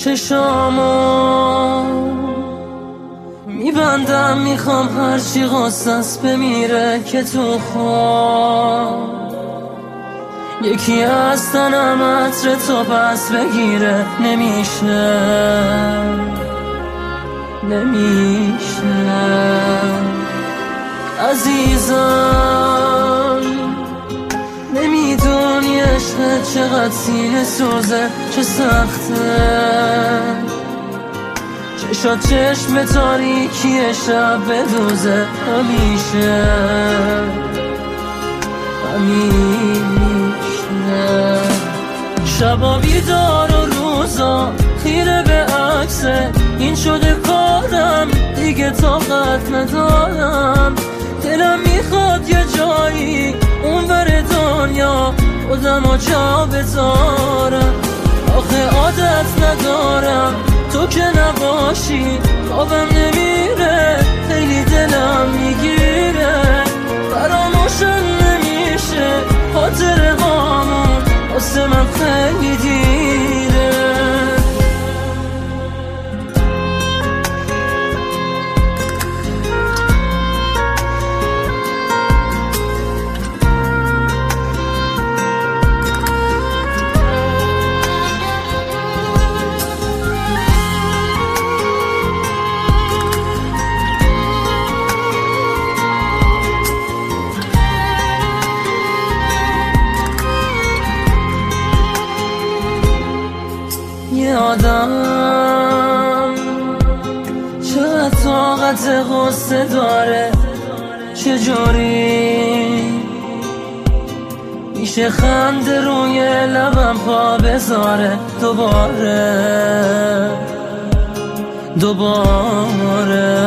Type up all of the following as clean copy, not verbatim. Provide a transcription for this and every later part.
چشامو میبندم، میخوام هرچی قصص بمیره که تو خواب یکی از تنم عطر تو پس بگیره. نمیشه عزیزم، نمیدونی عشق چقدر سینه سوزه، چه سخته چشات چشم تاریکی شب بدوزه. همیشه شبا بیدار و روزا خیره به عکسه، این شده کارم دیگه طاقت ندارم. دلم میخواد یه جایی اونور دنیا خودمو جا بذارم. آخه عادت ندارم تو که نباشی، خوابم نمیره، خیلی دلم میگیره، فراموشم نمیشه خاطره هامون، واسه من خیلی دیره. یه آدم چقدر طاقت غصه داره، چجوری میشه خنده روی لبم پا بذاره. دوباره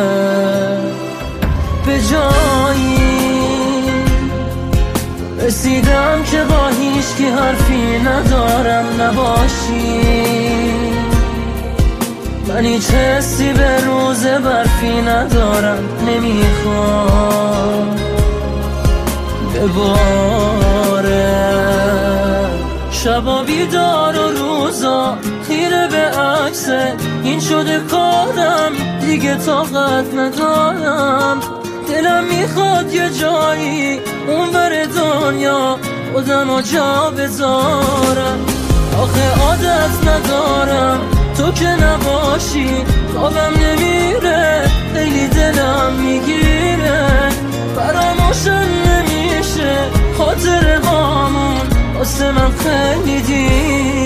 به جایی رسیدم که با هیچکی حرفی ندارم نباشی. من هیچ حسی به روز برفی ندارم، نمیخوام بباره. شبا بیدار و روزا خیره به عکسه، این شده کارم دیگه طاقت ندارم. دلم میخواد یه جایی اونور دنیا خودمو جا بذارم. آخه عادت ندارم تو که نباشی، خوابم نمیره، خیلی دلم میگیره، فراموشم نمیشه خاطره هامون، واسه من خیلی دیره.